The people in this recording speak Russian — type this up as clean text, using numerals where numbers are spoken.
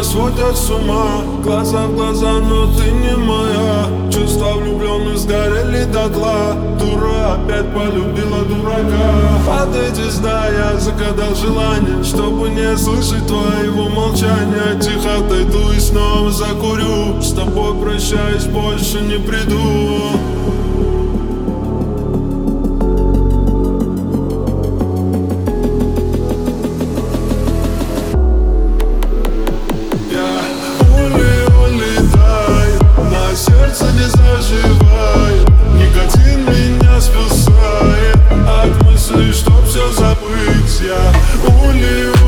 сводят с ума. Глаза в глаза, но ты не моя. Чувства влюбленных сгорели дотла. Дура опять полюбила дурака. Под эти сда я загадал желание, чтобы не слышать твоего молчания. Тихо отойду и снова закурю. С тобой прощаюсь, больше не приду. Сердце не заживает, никотин меня спасает от мысли, чтоб все забыть. Я